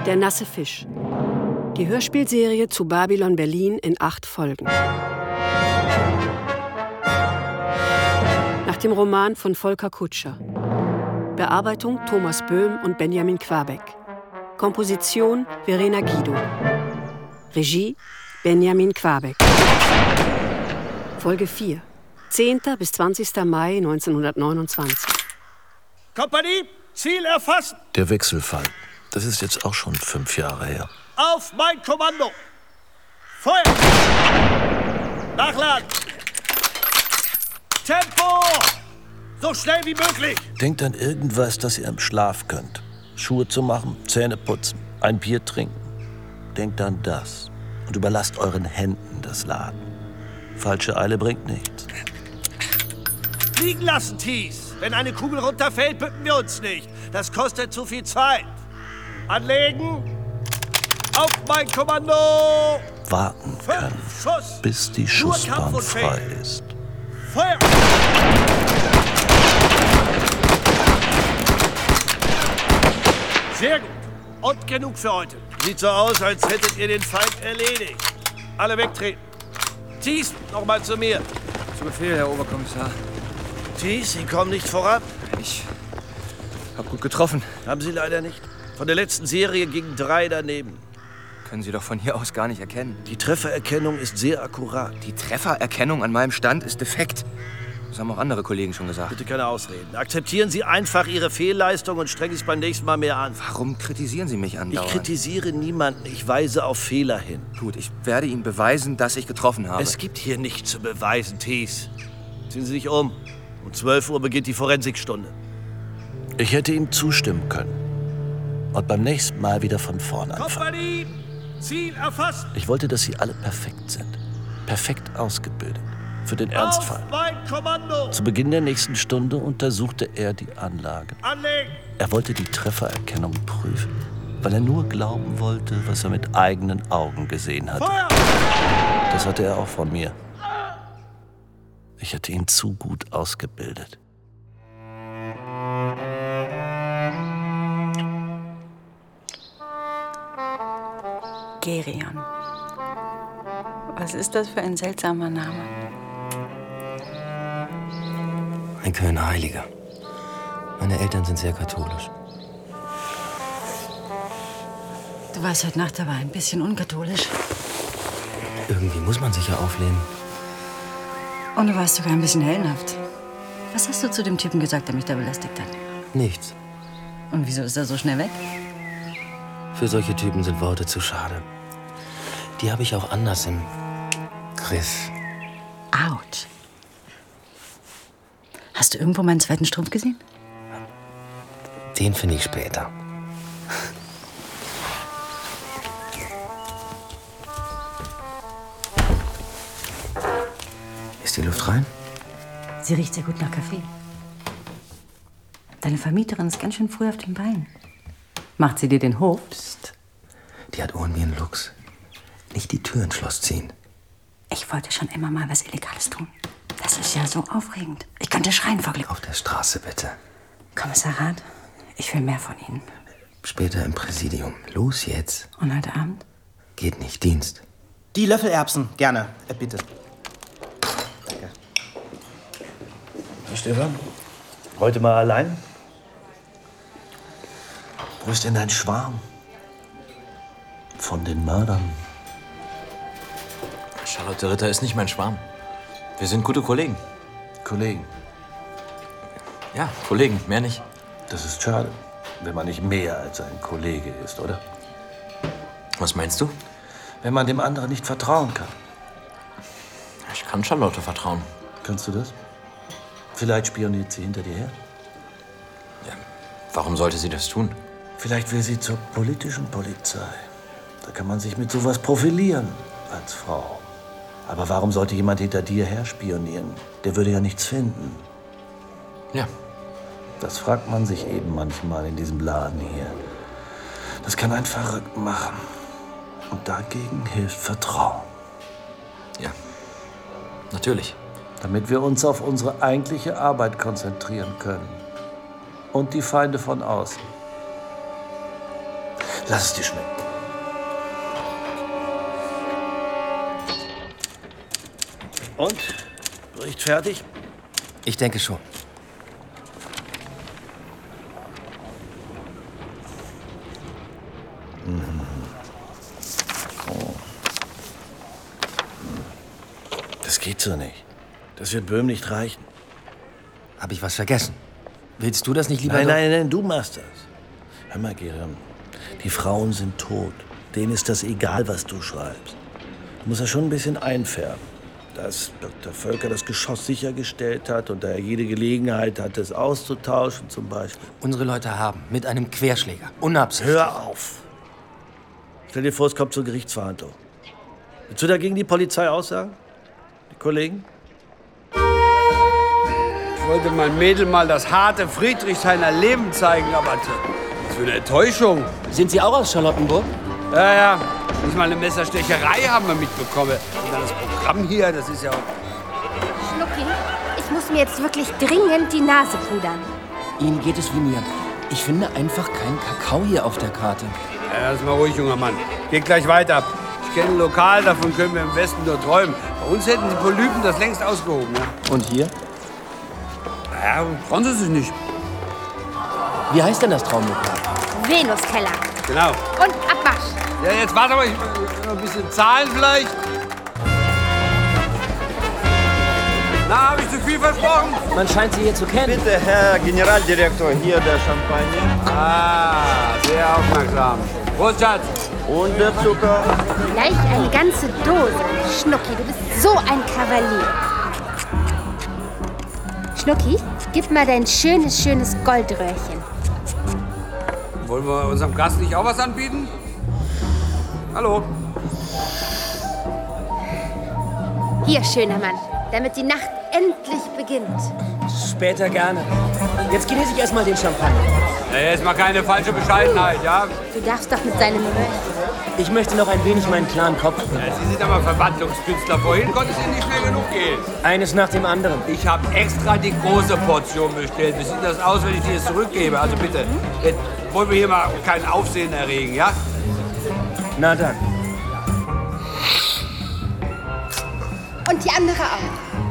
Der nasse Fisch. Die Hörspielserie zu Babylon Berlin in 8 Folgen. Nach dem Roman von Volker Kutscher. Bearbeitung Thomas Böhm und Benjamin Quabeck. Komposition Verena Guido. Regie Benjamin Quabeck. Folge 4. 10. bis 20. Mai 1929. Kompanie, Ziel erfassen! Der Wechselfall. Das ist jetzt auch schon 5 Jahre her. Auf mein Kommando! Feuer! Nachladen! Tempo! So schnell wie möglich! Denkt an irgendwas, das ihr im Schlaf könnt. Schuhe zu machen, Zähne putzen, ein Bier trinken. Denkt an das. Und überlasst euren Händen das Laden. Falsche Eile bringt nichts. Liegen lassen, Thies. Wenn eine Kugel runterfällt, bücken wir uns nicht. Das kostet zu viel Zeit. Anlegen. Auf mein Kommando. Warten können, 5 Schuss. bis die Schussbahn frei ist. Feuer! Sehr gut. Und genug für heute. Sieht so aus, als hättet ihr den Feind erledigt. Alle wegtreten. Thies, nochmal zu mir. Zu Befehl, Herr Oberkommissar. Thies, Sie kommen nicht voran. Ich hab gut getroffen. Haben Sie leider nicht. Von der letzten Serie gingen 3 daneben. Können Sie doch von hier aus gar nicht erkennen. Die Treffererkennung ist sehr akkurat. Die Treffererkennung an meinem Stand ist defekt. Das haben auch andere Kollegen schon gesagt. Bitte keine Ausreden. Akzeptieren Sie einfach Ihre Fehlleistung und strengen Sie sich beim nächsten Mal mehr an. Warum kritisieren Sie mich andauernd? Ich kritisiere niemanden. Ich weise auf Fehler hin. Gut, ich werde Ihnen beweisen, dass ich getroffen habe. Es gibt hier nichts zu beweisen, Thies. Ziehen Sie sich um. Um 12 Uhr beginnt die Forensikstunde. Ich hätte ihm zustimmen können. Und beim nächsten Mal wieder von vorn anfangen. Kompanie! Ziel erfasst! Ich wollte, dass sie alle perfekt sind. Perfekt ausgebildet. Für den Ernstfall. Auf mein Kommando! Zu Beginn der nächsten Stunde untersuchte er die Anlage. Anlegen! Er wollte die Treffererkennung prüfen, weil er nur glauben wollte, was er mit eigenen Augen gesehen hatte. Feuer! Das hatte er auch von mir. Ich hatte ihn zu gut ausgebildet. Gerion. Was ist das für ein seltsamer Name? Ein Kölner Heiliger. Meine Eltern sind sehr katholisch. Du warst heute Nacht aber ein bisschen unkatholisch. Irgendwie muss man sich ja auflehnen. Und du warst sogar ein bisschen hellenhaft. Was hast du zu dem Typen gesagt, der mich da belästigt hat? Nichts. Und wieso ist er so schnell weg? Für solche Typen sind Worte zu schade. Die habe ich auch anders im Griff. Autsch. Hast du irgendwo meinen zweiten Strumpf gesehen? Den finde ich später. Ist die Luft rein? Sie riecht sehr gut nach Kaffee. Deine Vermieterin ist ganz schön früh auf den Beinen. Macht sie dir den Hof? Psst. Die hat Ohren wie ein Luchs. Nicht die Tür ins Schloss ziehen. Ich wollte schon immer mal was Illegales tun. Das ist ja so aufregend. Ich könnte schreien vor Glück. Auf der Straße, bitte. Kommissariat, ich will mehr von Ihnen. Später im Präsidium. Los jetzt. Und heute Abend? Geht nicht. Dienst. Die Löffelerbsen, gerne. Bitte. Danke. Stefan, heute mal allein? Wo ist denn dein Schwarm? Von den Mördern. Charlotte Ritter ist nicht mein Schwarm. Wir sind gute Kollegen. Kollegen. Ja, Kollegen, mehr nicht. Das ist schade, wenn man nicht mehr als ein Kollege ist, oder? Was meinst du? Wenn man dem anderen nicht vertrauen kann. Ich kann Charlotte vertrauen. Kannst du das? Vielleicht spioniert sie hinter dir her. Ja, warum sollte sie das tun? Vielleicht will sie zur politischen Polizei. Da kann man sich mit sowas profilieren als Frau. Aber warum sollte jemand hinter dir her spionieren? Der würde ja nichts finden. Ja. Das fragt man sich eben manchmal in diesem Laden hier. Das kann einen verrückt machen. Und dagegen hilft Vertrauen. Ja, natürlich. Damit wir uns auf unsere eigentliche Arbeit konzentrieren können. Und die Feinde von außen. Lass es dir schmecken. Und? Bericht fertig? Ich denke schon. Oh. Das geht so nicht. Das wird Böhm nicht reichen. Habe ich was vergessen? Willst du das nicht lieber? Nein, du machst das. Hör mal, Gehirn. Die Frauen sind tot. Denen ist das egal, was du schreibst. Du musst das schon ein bisschen einfärben. Dass Dr. Völker das Geschoss sichergestellt hat und da er jede Gelegenheit hatte, es auszutauschen zum Beispiel. Unsere Leute haben mit einem Querschläger, unabsichtlich. Hör auf! Stell dir vor, es kommt zur Gerichtsverhandlung. Willst du dagegen die Polizei aussagen? Die Kollegen? Ich wollte mein Mädel mal das harte Friedrichshainer Leben zeigen, aber was für eine Enttäuschung. Sind Sie auch aus Charlottenburg? Ja. Nicht mal eine Messerstecherei haben wir mitbekommen. Und dann das Programm hier, das ist ja auch... Schnucki, ich muss mir jetzt wirklich dringend die Nase pudern. Ihnen geht es wie mir. Ich finde einfach keinen Kakao hier auf der Karte. Ja, lass mal ruhig, junger Mann. Geht gleich weiter. Ich kenne ein Lokal, davon können wir im Westen nur träumen. Bei uns hätten die Polypen das längst ausgehoben. Ja? Und hier? Naja, trauen sie sich nicht. Wie heißt denn das Traumlokal? Venuskeller. Genau. Und Abwasch. Ja, jetzt warte mal, ich will ein bisschen zahlen vielleicht. Na, habe ich zu viel versprochen? Man scheint Sie hier zu kennen. Bitte, Herr Generaldirektor, hier der Champagner. Ah, sehr aufmerksam. Prost, Schatz. Und der Zucker. Gleich eine ganze Dose. Schnucki, du bist so ein Kavalier. Schnucki, gib mal dein schönes Goldröhrchen. Wollen wir unserem Gast nicht auch was anbieten? Hallo. Hier, schöner Mann, damit die Nacht endlich beginnt. Später gerne. Jetzt genieße ich erstmal den Champagner. Ja, jetzt mal keine falsche Bescheidenheit, ja? Du darfst doch mit seinem Röhrchen. Ich möchte noch ein wenig meinen klaren Kopf. Ja, Sie sind aber Verwandlungskünstler. Vorhin konnte es Ihnen nicht schnell genug gehen. Eines nach dem anderen. Ich habe extra die große Portion bestellt. Wie sieht das aus, wenn ich dir das zurückgebe? Also bitte, jetzt wollen wir hier mal kein Aufsehen erregen, ja? Na dann. Und die andere auch.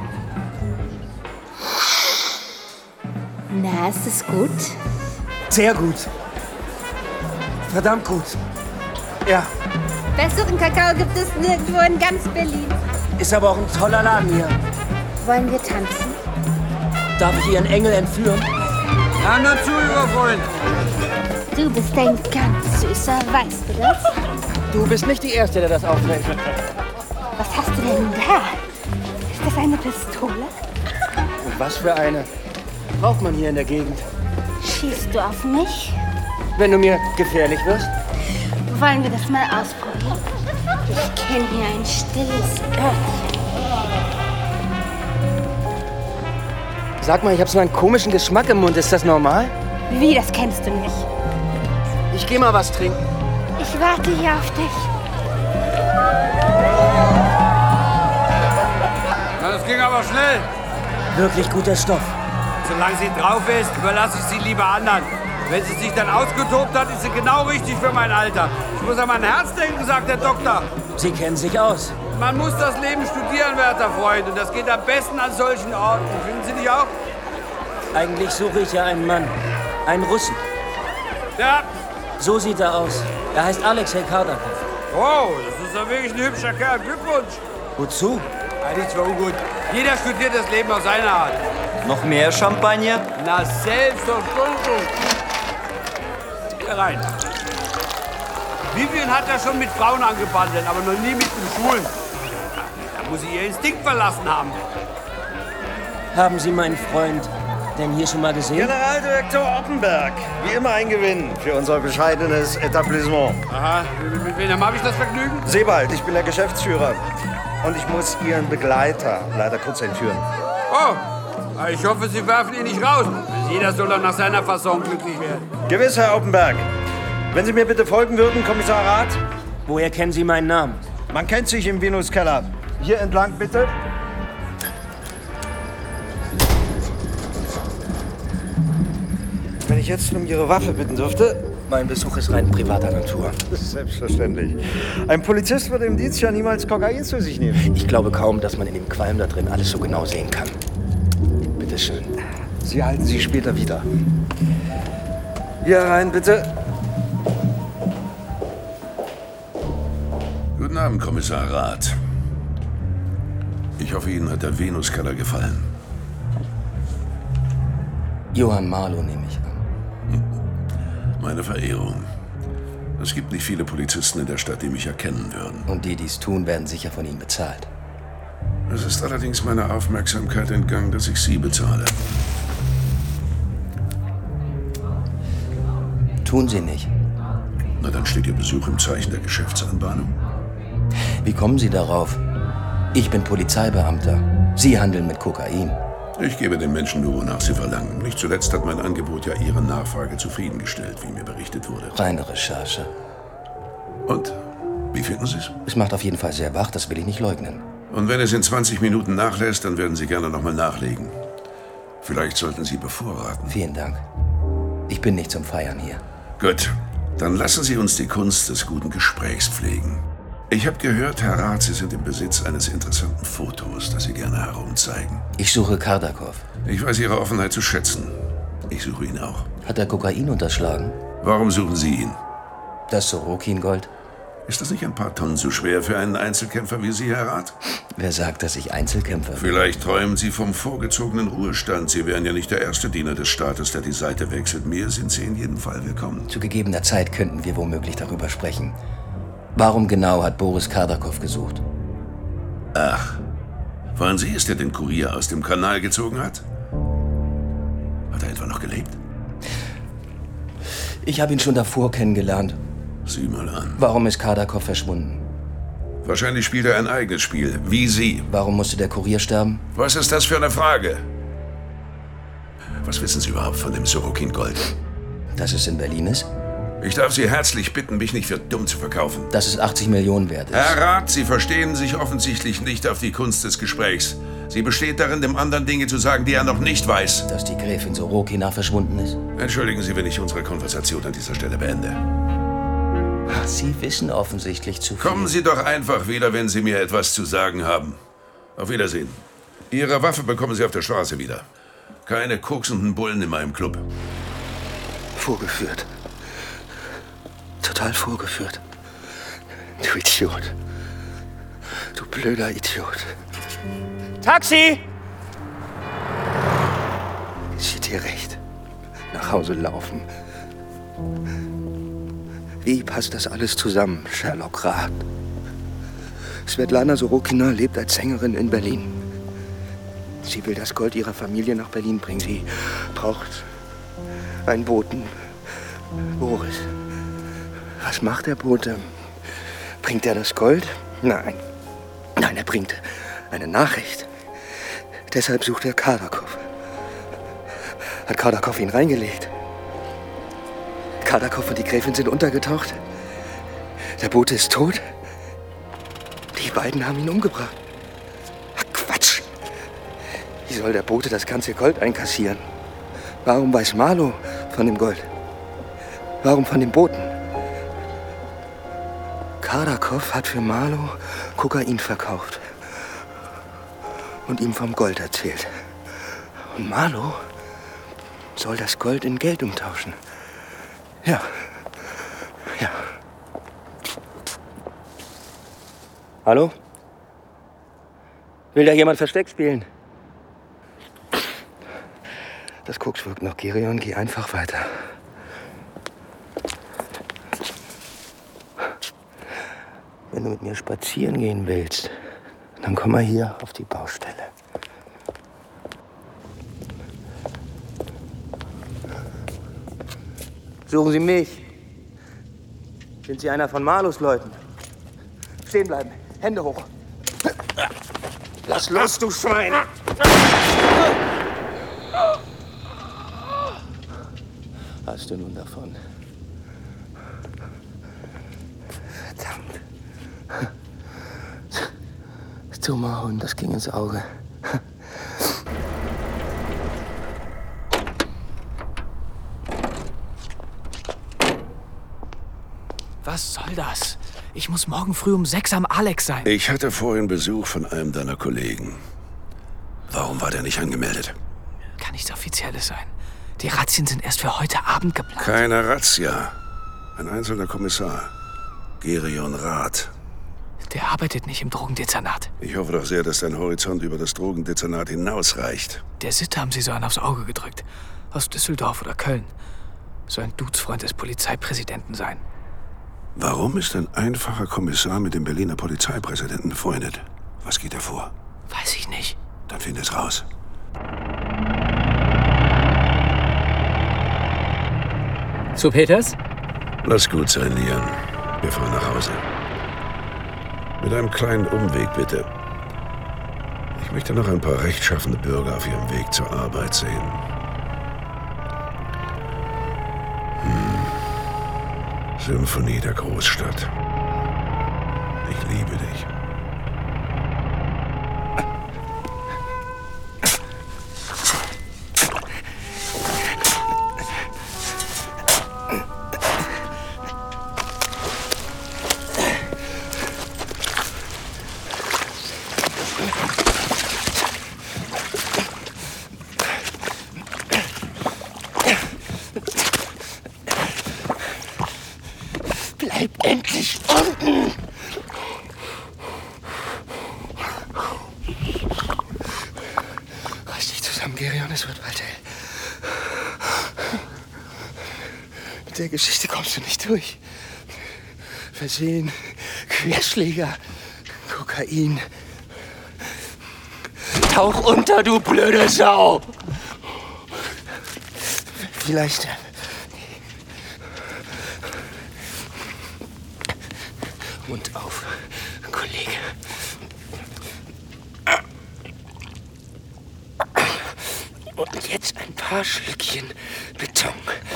Na, ist es gut? Sehr gut. Verdammt gut. Ja, Besseren Kakao gibt es nirgendwo in ganz Berlin. ist aber auch ein toller Laden hier. Wollen wir tanzen? Darf ich Ihren Engel entführen? Na, nur zu, lieber Freund. Du bist ein ganz süßer, weißt du das? Du bist nicht die Erste, der das auffällt. Was hast du denn da? Ist das eine Pistole? Und was für eine? Braucht man hier in der Gegend. Schießt du auf mich? Wenn du mir gefährlich wirst. Wollen wir das mal ausprobieren? Ich kenne hier ein stilles Örtchen. Sag mal, ich habe so einen komischen Geschmack im Mund. Ist das normal? Wie, das kennst du nicht? Ich geh mal was trinken. Ich warte hier auf dich. Na, das ging aber schnell. Wirklich guter Stoff. Solange sie drauf ist, überlasse ich sie lieber anderen. Wenn sie sich dann ausgetobt hat, ist sie genau richtig für mein Alter. Ich muss an mein Herz denken, sagt der Doktor. Sie kennen sich aus. Man muss das Leben studieren, werter Freund. Und das geht am besten an solchen Orten. Finden Sie nicht auch? Eigentlich suche ich ja einen Mann. Einen Russen. Ja. So sieht er aus. Er heißt Alexei Kardakov. Wow, das ist ja wirklich ein hübscher Kerl. Glückwunsch. Wozu? Nichts für ungut. Jeder studiert das Leben auf seine Art. Noch mehr Champagner? Na, selbstverständlich. Hier rein. Vivian hat ja schon mit Frauen angebandelt, aber noch nie mit den Schulen. Da muss sie ihr Instinkt verlassen haben. Haben Sie meinen Freund denn hier schon mal gesehen? Generaldirektor Oppenberg. Wie immer ein Gewinn für unser bescheidenes Etablissement. Aha, mit wem habe ich das Vergnügen? Sebald, ich bin der Geschäftsführer. Und ich muss Ihren Begleiter leider kurz entführen. Oh, ich hoffe, Sie werfen ihn nicht raus. Jeder soll doch nach seiner Fasson glücklich werden. Gewiss, Herr Oppenberg. Wenn Sie mir bitte folgen würden, Kommissar Rath. Woher kennen Sie meinen Namen? Man kennt sich im Venuskeller. Hier entlang, bitte. Wenn ich jetzt um Ihre Waffe bitten dürfte. Mein Besuch ist rein privater Natur. Selbstverständlich. Ein Polizist würde im Dienst ja niemals Kokain zu sich nehmen. Ich glaube kaum, dass man in dem Qualm da drin alles so genau sehen kann. Bitte schön. Sie halten Sie später wieder. Hier rein, bitte. Guten Abend, Kommissar Rath. Ich hoffe, Ihnen hat der Venuskeller gefallen. Johann Marlow nehme ich an. Meine Verehrung. Es gibt nicht viele Polizisten in der Stadt, die mich erkennen würden. Und die, die es tun, werden sicher von Ihnen bezahlt. Es ist allerdings meiner Aufmerksamkeit entgangen, dass ich Sie bezahle. Tun Sie nicht. Na, dann steht Ihr Besuch im Zeichen der Geschäftsanbahnung. Wie kommen Sie darauf? Ich bin Polizeibeamter. Sie handeln mit Kokain. Ich gebe den Menschen nur, wonach sie verlangen. Nicht zuletzt hat mein Angebot ja Ihre Nachfrage zufriedengestellt, wie mir berichtet wurde. Reine Recherche. Und? Wie finden Sie es? Es macht auf jeden Fall sehr wach, das will ich nicht leugnen. Und wenn es in 20 Minuten nachlässt, dann werden Sie gerne nochmal nachlegen. Vielleicht sollten Sie bevorraten. Vielen Dank. Ich bin nicht zum Feiern hier. Gut, dann lassen Sie uns die Kunst des guten Gesprächs pflegen. Ich habe gehört, Herr Rath, Sie sind im Besitz eines interessanten Fotos, das Sie gerne herumzeigen. Ich suche Kardakov. Ich weiß Ihre Offenheit zu schätzen. Ich suche ihn auch. Hat er Kokain unterschlagen? Warum suchen Sie ihn? Das Sorokin-Gold? Ist das nicht ein paar Tonnen zu schwer für einen Einzelkämpfer wie Sie, Herr Rath? Wer sagt, dass ich Einzelkämpfer bin? Vielleicht träumen Sie vom vorgezogenen Ruhestand. Sie wären ja nicht der erste Diener des Staates, der die Seite wechselt. Mir sind Sie in jedem Fall willkommen. Zu gegebener Zeit könnten wir womöglich darüber sprechen. Warum genau hat Boris Kardakov gesucht? Ach, waren Sie es, der den Kurier aus dem Kanal gezogen hat? Hat er etwa noch gelebt? Ich habe ihn schon davor kennengelernt. Sieh mal an. Warum ist Kardakov verschwunden? Wahrscheinlich spielt er ein eigenes Spiel, wie Sie. Warum musste der Kurier sterben? Was ist das für eine Frage? Was wissen Sie überhaupt von dem Sorokin-Gold? Dass es in Berlin ist? Ich darf Sie herzlich bitten, mich nicht für dumm zu verkaufen. Dass es 80 Millionen wert ist. Herr Rath, Sie verstehen sich offensichtlich nicht auf die Kunst des Gesprächs. Sie besteht darin, dem anderen Dinge zu sagen, die er noch nicht weiß. Dass die Gräfin Sorokina verschwunden ist? Entschuldigen Sie, wenn ich unsere Konversation an dieser Stelle beende. Sie wissen offensichtlich zu viel. Kommen Sie doch einfach wieder, wenn Sie mir etwas zu sagen haben. Auf Wiedersehen. Ihre Waffe bekommen Sie auf der Straße wieder. Keine koksenden Bullen in meinem Club. Vorgeführt. Total vorgeführt. Du Idiot. Du blöder Idiot. Taxi! Steht dir recht. Nach Hause laufen. Wie passt das alles zusammen, Sherlock Rath? Svetlana Sorokina lebt als Sängerin in Berlin. Sie will das Gold ihrer Familie nach Berlin bringen. Sie braucht einen Boten. Boris. Was macht der Bote? Bringt er das Gold? Nein. Nein, er bringt eine Nachricht. Deshalb sucht er Kardakov. Hat Kardakov ihn reingelegt? Kardakov und die Gräfin sind untergetaucht. Der Bote ist tot. Die beiden haben ihn umgebracht. Ach, Quatsch. Wie soll der Bote das ganze Gold einkassieren? Warum weiß Marlow von dem Gold? Warum von dem Boten? Kardakov hat für Marlow Kokain verkauft und ihm vom Gold erzählt. Und Marlow soll das Gold in Geld umtauschen. Ja. Ja. Hallo? Will da jemand Versteck spielen? Das Koks wirkt noch, Gerion. Geh einfach weiter. Wenn du mit mir spazieren gehen willst, dann komm mal hier auf die Baustelle. Suchen Sie mich. Sind Sie einer von Marlows Leuten? Stehen bleiben. Hände hoch. Lass los, du Schwein! Hast du nun davon? Verdammt. Dummer Hund, das ging ins Auge. Was soll das? Ich muss morgen früh um 6 am Alex sein. Ich hatte vorhin Besuch von einem deiner Kollegen. Warum war der nicht angemeldet? Kann nichts Offizielles sein. Die Razzien sind erst für heute Abend geplant. Keine Razzia. Ein einzelner Kommissar. Gerion Rath. Der arbeitet nicht im Drogendezernat. Ich hoffe doch sehr, dass dein Horizont über das Drogendezernat hinausreicht. Der Sitte haben sie so einen aufs Auge gedrückt. Aus Düsseldorf oder Köln. Soll ein Dudesfreund des Polizeipräsidenten sein. Warum ist ein einfacher Kommissar mit dem Berliner Polizeipräsidenten befreundet? Was geht da vor? Weiß ich nicht. Dann find es raus. Zu Peters? Lass gut sein, Lian. Wir fahren nach Hause. Mit einem kleinen Umweg, bitte. Ich möchte noch ein paar rechtschaffene Bürger auf ihrem Weg zur Arbeit sehen. Symphonie der Großstadt. Ich liebe dich. Bleib endlich unten! Reiß dich zusammen, Gerion, es wird bald hell. Mit der Geschichte kommst du nicht durch. Versehen, Querschläger, Kokain. Tauch unter, du blöde Sau! Vielleicht... Mund auf, Kollege. Und jetzt ein paar Schlückchen Beton.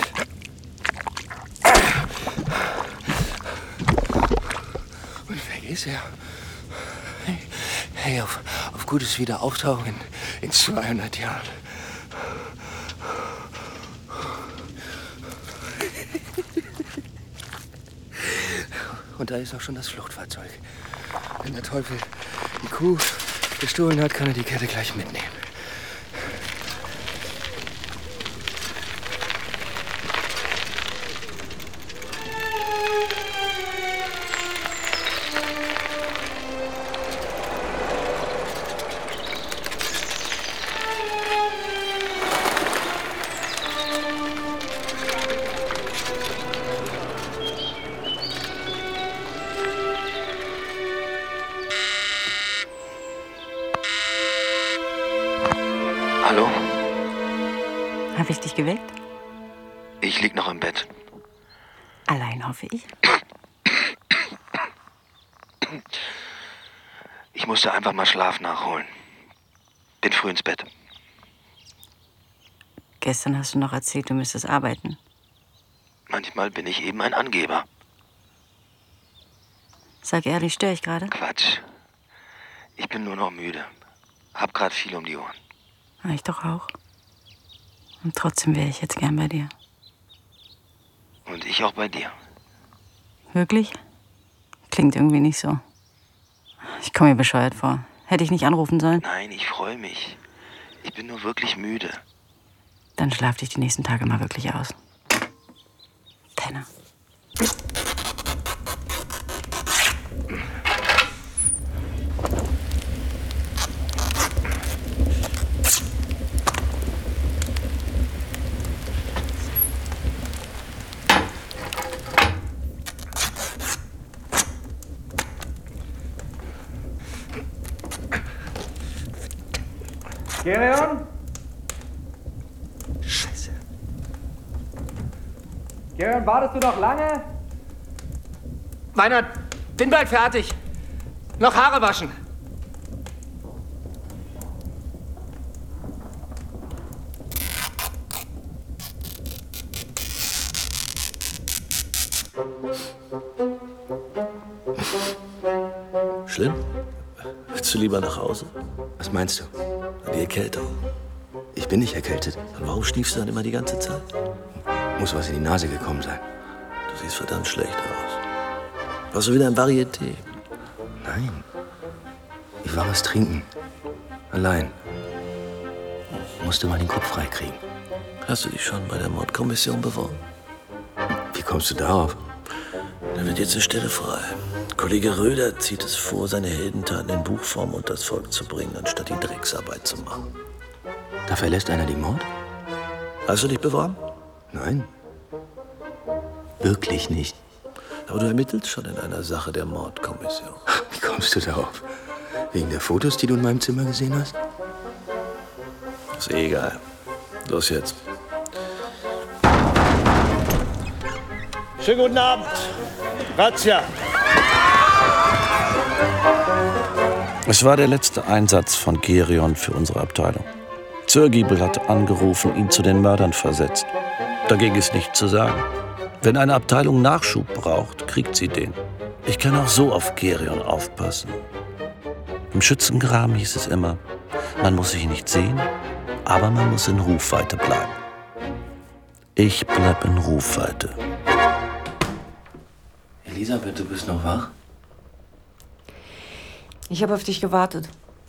Und weg ist er. Hey, auf gutes Wiederauftauchen in 200 Jahren. Und da ist auch schon das Fluchtfahrzeug. Wenn der Teufel die Kuh gestohlen hat, kann er die Kette gleich mitnehmen. Hallo? Habe ich dich geweckt? Ich lieg noch im Bett. Allein, hoffe ich. Ich musste einfach mal Schlaf nachholen. Bin früh ins Bett. Gestern hast du noch erzählt, du müsstest arbeiten. Manchmal bin ich eben ein Angeber. Sag ehrlich, störe ich gerade? Quatsch. Ich bin nur noch müde. Hab grad viel um die Ohren. Ich doch auch. Und trotzdem wäre ich jetzt gern bei dir. Und ich auch bei dir. Wirklich? Klingt irgendwie nicht so. Ich komme mir bescheuert vor. Hätte ich nicht anrufen sollen? Nein, ich freue mich. Ich bin nur wirklich müde. Dann schlaf dich die nächsten Tage mal wirklich aus. Penner. Gerion? Scheiße. Gerion, wartest du noch lange? Meinert, bin bald fertig. Noch Haare waschen. Schlimm? Willst du lieber nach Hause? Was meinst du? Die Erkältung. Ich bin nicht erkältet. Dann warum schniefst du dann immer die ganze Zeit? Muss was in die Nase gekommen sein. Du siehst verdammt schlecht aus. Warst du wieder im Varieté? Nein. Ich war was trinken. Allein. Musste mal den Kopf freikriegen. Hast du dich schon bei der Mordkommission beworben? Wie kommst du darauf? Da wird jetzt eine Stelle frei. Kollege Röder zieht es vor, seine Heldentaten in Buchform unters Volk zu bringen, anstatt die Drecksarbeit zu machen. Da verlässt einer den Mord? Hast du dich beworben? Nein. Wirklich nicht. Aber du ermittelst schon in einer Sache der Mordkommission. Wie kommst du darauf? Wegen der Fotos, die du in meinem Zimmer gesehen hast? Ist eh egal. Los jetzt. Schönen guten Abend. Razzia. Es war der letzte Einsatz von Gerion für unsere Abteilung. Zörgiebel hat angerufen, ihn zu den Mördern versetzt. Dagegen ist nichts zu sagen. Wenn eine Abteilung Nachschub braucht, kriegt sie den. Ich kann auch so auf Gerion aufpassen. Im Schützengraben hieß es immer, man muss sich nicht sehen, aber man muss in Rufweite bleiben. Ich bleib in Rufweite. Elisabeth, du bist noch wach? Ich habe auf dich gewartet.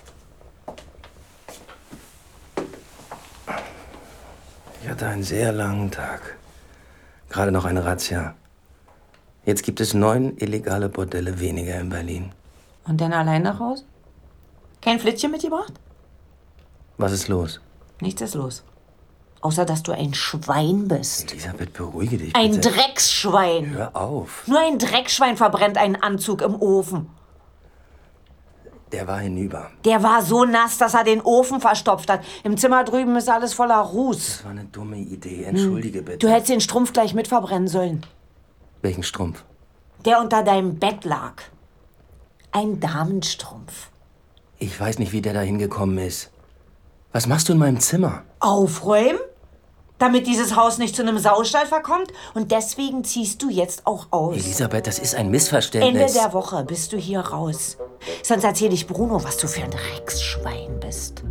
Ich hatte einen sehr langen Tag. Gerade noch eine Razzia. Jetzt gibt es 9 illegale Bordelle weniger in Berlin. Und dann allein nach Hause? Kein Flittchen mitgebracht? Was ist los? Nichts ist los. Außer, dass du ein Schwein bist. Elisabeth, beruhige dich Ein bitte. Drecksschwein. Hör auf. Nur ein Dreckschwein verbrennt einen Anzug im Ofen. Der war hinüber. Der war so nass, dass er den Ofen verstopft hat. Im Zimmer drüben ist alles voller Ruß. Das war eine dumme Idee. Entschuldige bitte. Du hättest den Strumpf gleich mit verbrennen sollen. Welchen Strumpf? Der unter deinem Bett lag. Ein Damenstrumpf. Ich weiß nicht, wie der da hingekommen ist. Was machst du in meinem Zimmer? Aufräumen? Damit dieses Haus nicht zu einem Saustall verkommt? Und deswegen ziehst du jetzt auch aus. Elisabeth, das ist ein Missverständnis. Ende der Woche bist du hier raus. Sonst erzähl ich Bruno, was du für ein Drecksschwein bist.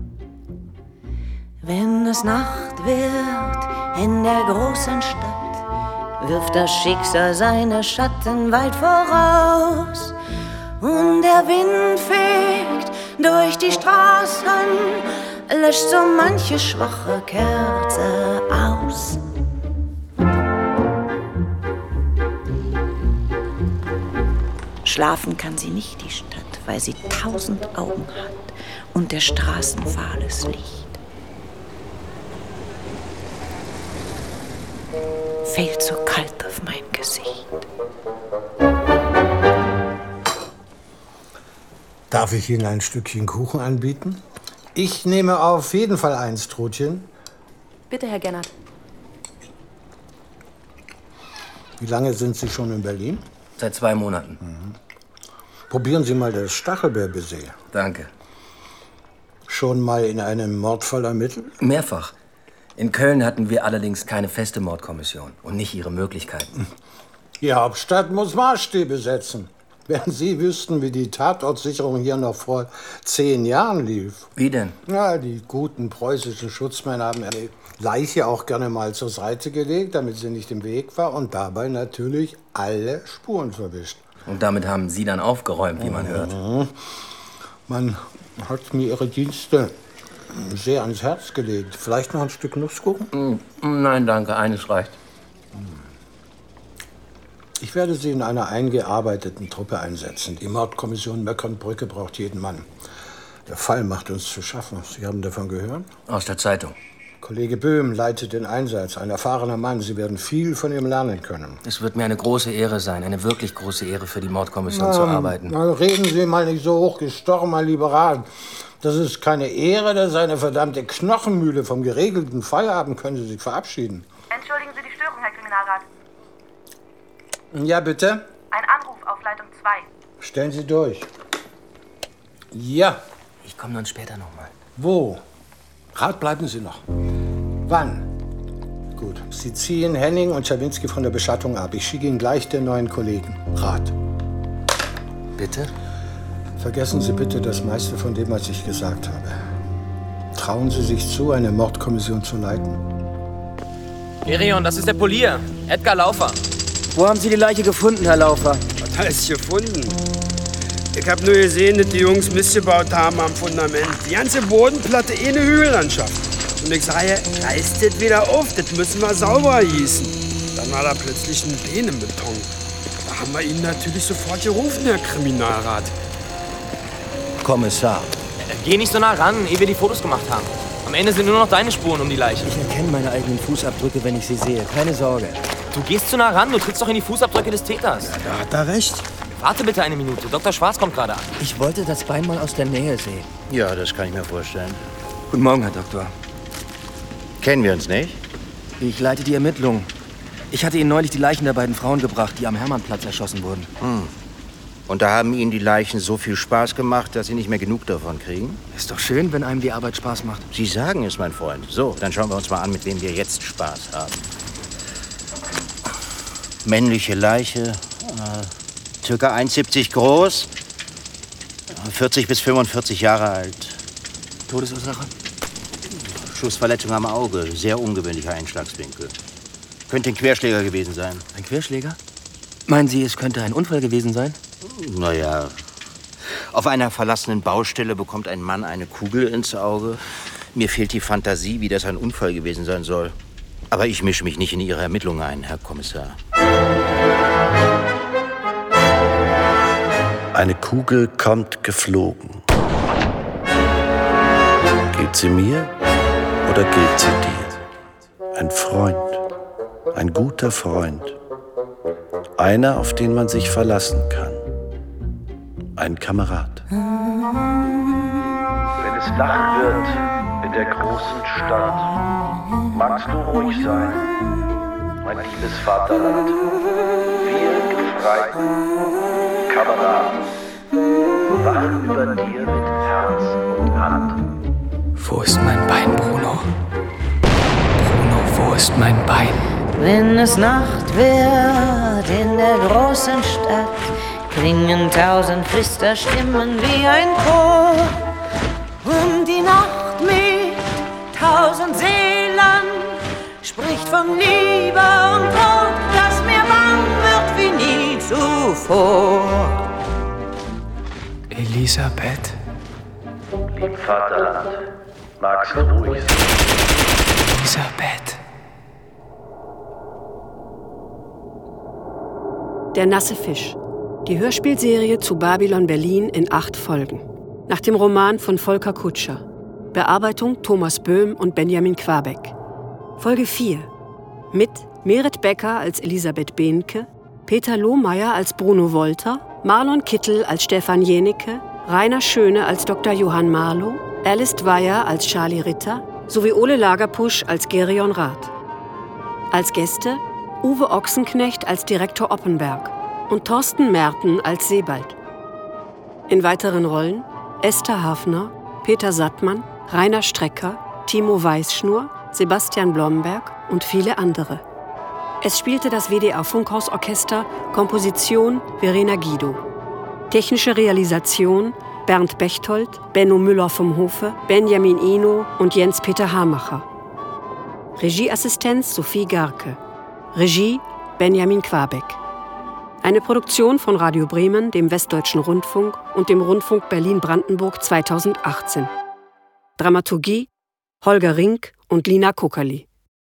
Wenn es Nacht wird in der großen Stadt, wirft das Schicksal seine Schatten weit voraus. Und der Wind fegt durch die Straßen, löscht so manche schwache Kerze aus. Schlafen kann sie nicht, die Stadt, weil sie 1000 Augen hat und der Straßen fahles Licht. Fällt so kalt auf mein Gesicht. Darf ich Ihnen ein Stückchen Kuchen anbieten? Ich nehme auf jeden Fall eins, Trutchen. Bitte, Herr Gennert. Wie lange sind Sie schon in Berlin? Seit 2 Monaten. Probieren Sie mal das Stachelbeerbaiser. Danke. Schon mal in einem Mordfall ermittelt? Mehrfach. In Köln hatten wir allerdings keine feste Mordkommission und nicht ihre Möglichkeiten. Die Hauptstadt muss Maßstäbe setzen. Wenn Sie wüssten, wie die Tatortsicherung hier noch vor 10 Jahren lief. Wie denn? Ja, die guten preußischen Schutzmänner haben eine Leiche auch gerne mal zur Seite gelegt, damit sie nicht im Weg war und dabei natürlich alle Spuren verwischt. Und damit haben Sie dann aufgeräumt, wie man hört. Man hat mir Ihre Dienste sehr ans Herz gelegt. Vielleicht noch ein Stück Nusskuchen? Nein, danke. Eines reicht. Ich werde Sie in einer eingearbeiteten Truppe einsetzen. Die Mordkommission Möckernbrücke braucht jeden Mann. Der Fall macht uns zu schaffen. Sie haben davon gehört? Aus der Zeitung. Kollege Böhm leitet den Einsatz. Ein erfahrener Mann. Sie werden viel von ihm lernen können. Es wird mir eine große Ehre sein, eine wirklich große Ehre für die Mordkommission zu arbeiten. Na, reden Sie mal nicht so hochgestochen, mein lieber Rat. Das ist keine Ehre, das ist eine verdammte Knochenmühle. Vom geregelten Feierabend können Sie sich verabschieden. Entschuldigen Sie die Störung, Herr Kriminalrat. Ja, bitte? Ein Anruf auf Leitung 2. Stellen Sie durch. Ja. Ich komme dann später noch mal. Wo? Rat, bleiben Sie noch. Wann? Gut. Sie ziehen Henning und Czerwinski von der Beschattung ab. Ich schicke Ihnen gleich den neuen Kollegen. Rat. Bitte? Vergessen Sie bitte das meiste von dem, was ich gesagt habe. Trauen Sie sich zu, eine Mordkommission zu leiten? Gerion, das ist der Polier. Edgar Laufer. Wo haben Sie die Leiche gefunden, Herr Laufer? Alles gefunden. Ich hab nur gesehen, dass die Jungs Mist gebaut haben am Fundament. Die ganze Bodenplatte eh eine Hügellandschaft. Und ich sage, reißt das wieder auf, das müssen wir sauber gießen. Dann war da plötzlich ein Bein im Beton. Da haben wir ihn natürlich sofort gerufen, Herr Kriminalrat. Kommissar. Geh nicht so nah ran, ehe wir die Fotos gemacht haben. Am Ende sind nur noch deine Spuren um die Leiche. Ich erkenne meine eigenen Fußabdrücke, wenn ich sie sehe. Keine Sorge. Du gehst zu nah ran, du trittst doch in die Fußabdrücke des Täters. Ja, da hat er recht. Warte bitte eine Minute, Dr. Schwarz kommt gerade an. Ich wollte das Bein mal aus der Nähe sehen. Ja, das kann ich mir vorstellen. Guten Morgen, Herr Doktor. Kennen wir uns nicht? Ich leite die Ermittlungen. Ich hatte Ihnen neulich die Leichen der beiden Frauen gebracht, die am Hermannplatz erschossen wurden. Und da haben Ihnen die Leichen so viel Spaß gemacht, dass Sie nicht mehr genug davon kriegen? Ist doch schön, wenn einem die Arbeit Spaß macht. Sie sagen es, mein Freund. So, dann schauen wir uns mal an, mit wem wir jetzt Spaß haben. Männliche Leiche, circa 1,70 groß, 40 bis 45 Jahre alt. Todesursache? Schussverletzung am Auge, sehr ungewöhnlicher Einschlagswinkel. Könnte ein Querschläger gewesen sein. Ein Querschläger? Meinen Sie, es könnte ein Unfall gewesen sein? Naja, auf einer verlassenen Baustelle bekommt ein Mann eine Kugel ins Auge. Mir fehlt die Fantasie, wie das ein Unfall gewesen sein soll. Aber ich mische mich nicht in Ihre Ermittlungen ein, Herr Kommissar. Eine Kugel kommt geflogen. Gilt sie mir oder gilt sie dir? Ein Freund, ein guter Freund. Einer, auf den man sich verlassen kann. Ein Kamerad. Wenn es Nacht wird in der großen Stadt, magst du ruhig sein, mein liebes Vaterland. Wir Gefreiten, Kameraden, wachen über dir mit Herz und Hand. Wo ist mein Bein, Bruno? Bruno, wo ist mein Bein? Wenn es Nacht wird in der großen Stadt, klingen 1000 Flüsterstimmen wie ein Chor. Und die Nacht mit 1000 Seelen spricht von Liebe und Tod, dass mir bang wird wie nie zuvor. Elisabeth? Lieb Vaterland, magst du ruhig sein. Elisabeth. Der nasse Fisch. Die Hörspielserie zu Babylon Berlin in 8 Folgen. Nach dem Roman von Volker Kutscher. Bearbeitung Thomas Böhm und Benjamin Quabeck. Folge 4. Mit Meret Becker als Elisabeth Behnke, Peter Lohmeier als Bruno Wolter, Marlon Kittel als Stefan Jenecke, Rainer Schöne als Dr. Johann Marlow, Alice Dwyer als Charlie Ritter sowie Ole Lagerpusch als Gerion Rath. Als Gäste Uwe Ochsenknecht als Direktor Oppenberg und Thorsten Merten als Sebald. In weiteren Rollen Esther Hafner, Peter Sattmann, Rainer Strecker, Timo Weißschnur, Sebastian Blomberg und viele andere. Es spielte das WDR Funkhausorchester, Komposition Verena Guido. Technische Realisation Bernd Bechtold, Benno Müller vom Hofe, Benjamin Ino und Jens-Peter Hamacher. Regieassistenz Sophie Garke. Regie Benjamin Quabeck. Eine Produktion von Radio Bremen, dem Westdeutschen Rundfunk und dem Rundfunk Berlin-Brandenburg 2018. Dramaturgie Holger Rink und Lina Kokerli.